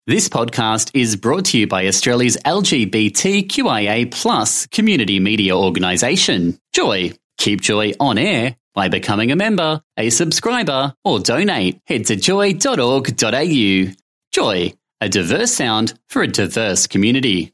This podcast is brought to you by Australia's LGBTQIA+ community media organisation, Joy. Keep Joy on air by becoming a member, a subscriber, or donate. Head to joy.org.au. Joy, a diverse sound for a diverse community.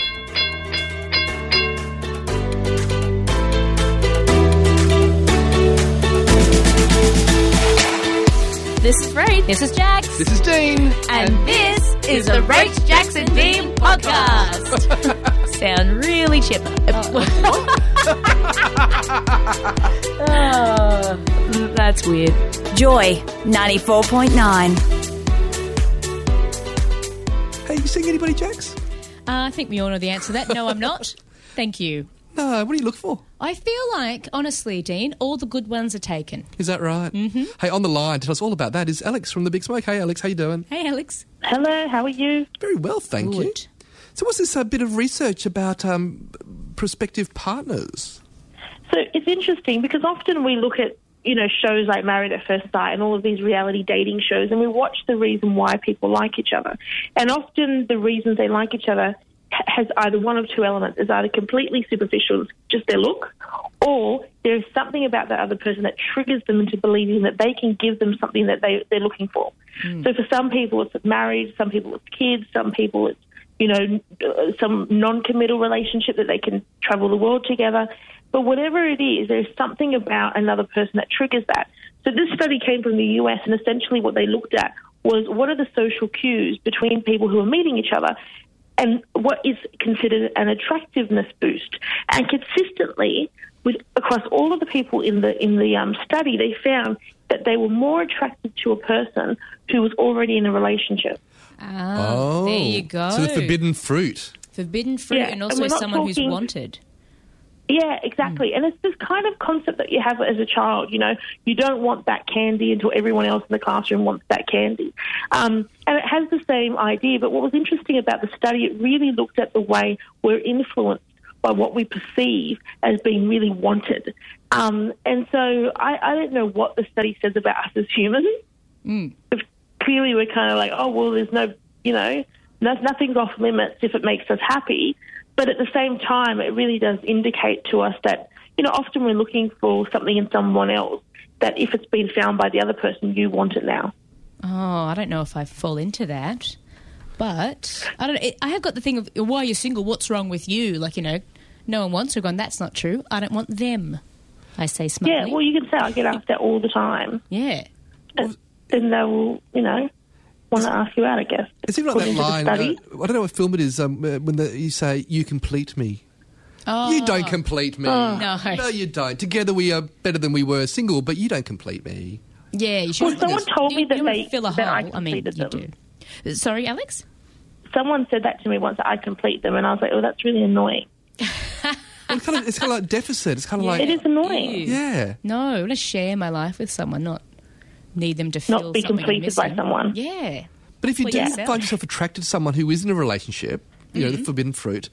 This is Rach. This is Jax. This is Dean. And this is the Rach, Jax and Dean podcast. Sound really chipper. Oh, that's weird. Joy 94.9. Hey, you seeing anybody, Jax? I think we all know the answer to that. No, I'm not. Thank you. No, what do you look for? I feel like, honestly, Dean, all the good ones are taken. Is that right? Mm-hmm. Hey, on the line to tell us all about that is Alex from The Big Smoke. Hey, Alex, how you doing? Hey, Alex. Hello, how are you? Very well, thank you. So what's this bit of research about prospective partners? So it's interesting because often we look at, shows like Married at First Sight and all of these reality dating shows, and we watch the reason why people like each other. And often the reasons they like each other has either one of two elements. It's either completely superficial, just their look, or there's something about that other person that triggers them into believing that they can give them something that they're looking for. So for some people it's marriage, some people it's kids, some people it's, some non-committal relationship that they can travel the world together. But whatever it is, there's something about another person that triggers that. So this study came from the US, and essentially what they looked at was what are the social cues between people who are meeting each other and what is considered an attractiveness boost. And consistently, across all of the people in the study, they found that they were more attracted to a person who was already in a relationship. Oh, there you go. So the forbidden fruit. Forbidden fruit, yeah, and also someone who's wanted. Yeah, exactly. And it's this kind of concept that you have as a child, you don't want that candy until everyone else in the classroom wants that candy. And it has the same idea, but what was interesting about the study, it really looked at the way we're influenced by what we perceive as being really wanted. And so I don't know what the study says about us as humans. Clearly we're kind of like, oh, well, there's no, nothing's off limits if it makes us happy. But at the same time, it really does indicate to us that, often we're looking for something in someone else that if it's been found by the other person, you want it now. Oh, I don't know if I fall into that. But I have got the thing of, why are you single? What's wrong with you? Like, no one wants to go, and that's not true. I don't want them, I say smartly. Yeah, well, you can say I get asked that all the time. Yeah. Then they will, want to ask you out, I guess. It's even like that line, I don't know what film it is, when you say, you complete me. Oh. You don't complete me. No. No, you don't. Together we are better than we were single, but you don't complete me. Yeah, you should. Well, someone told me that they fill a hole. I completed them. You do. Sorry, Alex? Someone said that to me once, that I complete them, and I was like, oh, that's really annoying. It's kind of like deficit. It's kind of like... It is annoying. Yeah. No, I want to share my life with someone, not need them to fill not be something completed by someone. Yeah. But if you do find yourself attracted to someone who is in a relationship, the forbidden fruit,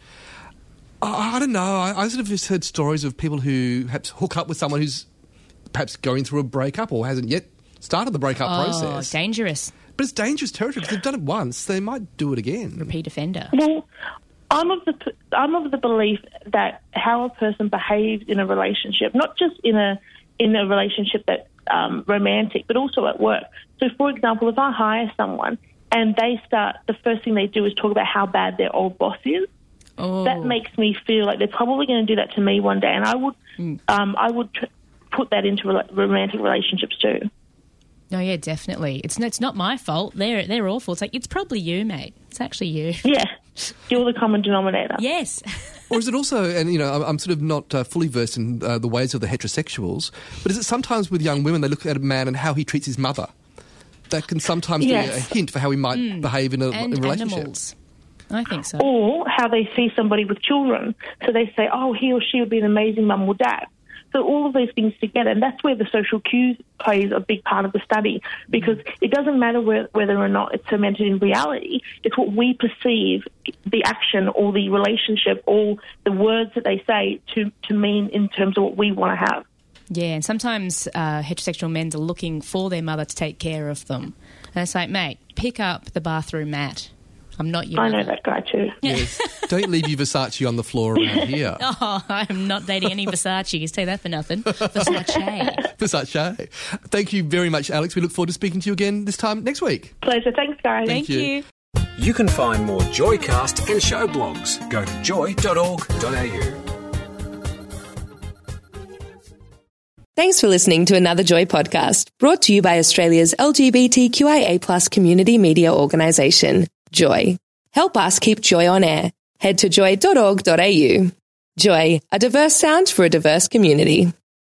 I don't know. I sort of just heard stories of people who perhaps hook up with someone who's perhaps going through a breakup or hasn't yet started the breakup process. Oh, dangerous. But it's dangerous territory because they've done it once. They might do it again. Repeat offender. Well, I'm of the belief that how a person behaves in a relationship, not just in a relationship that romantic, but also at work. So, for example, if I hire someone and the first thing they do is talk about how bad their old boss is, that makes me feel like they're probably going to do that to me one day, and I would put that into romantic relationships too. Oh yeah, definitely. It's not my fault. They're awful. It's like, it's probably you, mate. It's actually you. Yeah, you're the common denominator. Yes. Or is it also, and I'm sort of not fully versed in the ways of the heterosexuals, but is it sometimes with young women they look at a man and how he treats his mother? That can sometimes be a hint for how he might behave in a relationship. Animals. I think so. Or how they see somebody with children. So they say, oh, he or she would be an amazing mum or dad. So all of those things together, and that's where the social cues plays a big part of the study, because it doesn't matter whether or not it's cemented in reality. It's what we perceive the action or the relationship or the words that they say to mean in terms of what we want to have. Yeah, and sometimes heterosexual men are looking for their mother to take care of them. And it's like, mate, pick up the bathroom mat. I'm not your I mother. know that guy too. Yes. Don't leave your Versace on the floor around here. Oh, I'm not dating any Versace's. Say that for nothing. Versace. Versace. Thank you very much, Alex. We look forward to speaking to you again this time next week. Pleasure. Thanks, guys. Thank you. You can find more Joycast and show blogs. Go to joy.org.au. Thanks for listening to another Joy podcast, brought to you by Australia's LGBTQIA+ community media organisation, Joy. Help us keep Joy on air. Head to joy.org.au. Joy, a diverse sound for a diverse community.